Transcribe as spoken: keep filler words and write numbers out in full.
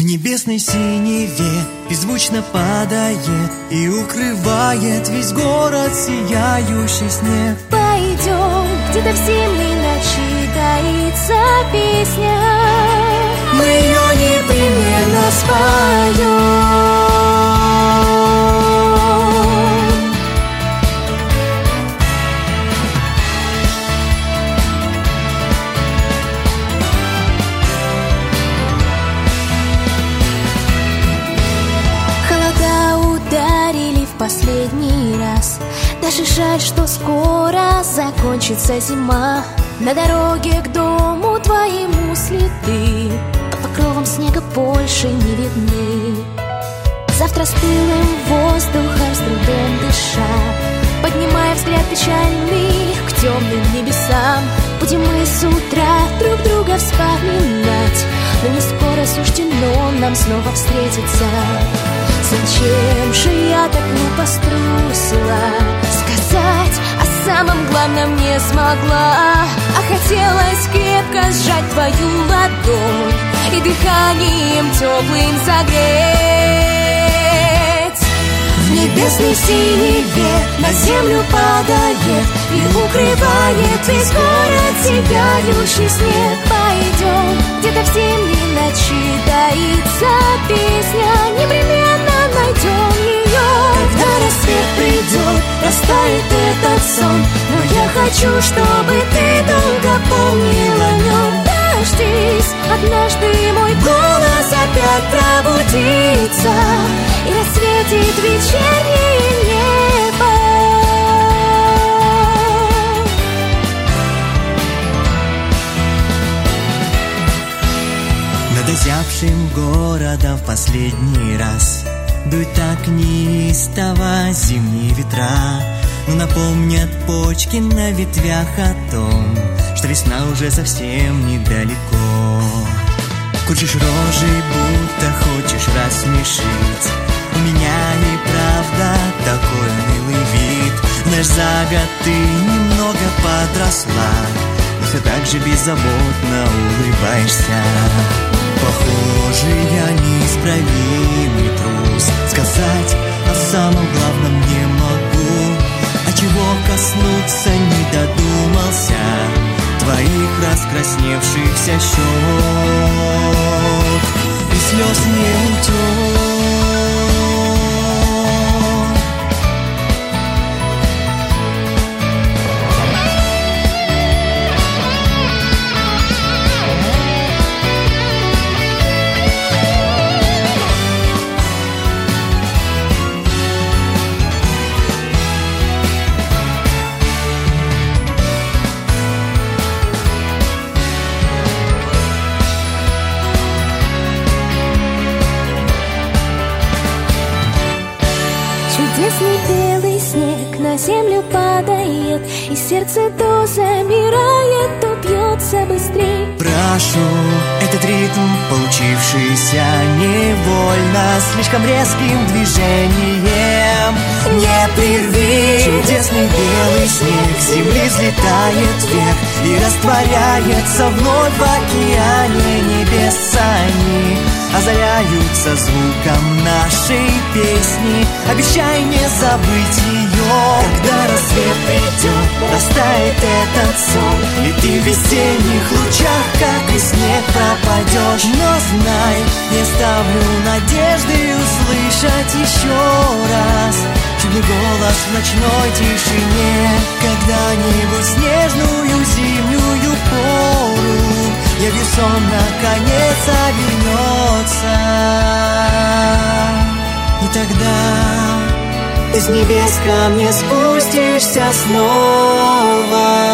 небесной синеве беззвучно падает и укрывает весь город сияющий снег. Пойдем, где-то в зимней ночи таится песня, мы ее непременно споем. Последний раз. Даже жаль, что скоро закончится зима. На дороге к дому твоему следы под покровом снега больше не видны. Завтра с пылым воздухом, с трудом дыша, поднимая взгляд печальный к темным небесам, будем мы с утра друг друга вспоминать, но не скоро суждено нам снова встретиться. Зачем же я так глупо струсила сказать о самом главном не смогла? А хотелось крепко сжать твою ладонь и дыханием теплым согреть. В небесной синеве на землю падает и укрывает весь город сияющий снег. Пойдем, где-то в зимней ночи таится песня, непременно найдем ее. Когда рассвет придет, растает этот сон, но я хочу, чтобы ты долго помнил о нем. Дождись, однажды мой голос опять пробудится и рассветит вечернее небо. Над озябшим городом в последний раз дует так неистово зимние ветра, но напомнят почки на ветвях о том, что весна уже совсем недалеко. Крутишь рожей, будто хочешь рассмешить. У меня и правда такой милый вид. Знаешь, за год ты немного подросла, но все так же беззаботно улыбаешься. Похоже, я неисправимый трус, сказать о самом главном не могу, а чего коснуться не додумался твоих раскрасневшихся щек и слез не утек. Чудесный белый снег на землю падает, и сердце то замирает, то бьется быстрей. Прошу, этот ритм, получившийся невольно, слишком резким движением, не прерви. Чудесный белый снег с земли взлетает вверх и растворяется вновь в океане небес. Они озаряются звуком нашей песни. Обещай не забыть ее. Когда рассвет придет, растает этот сон, и ты в весенних лучах, как и снег, пропадешь. Но знай, не ставлю надежды услышать еще раз чудный голос в ночной тишине. Когда-нибудь снежную зимнюю пору явью сон наконец обернется, и тогда ты с небес ко мне спустишься снова.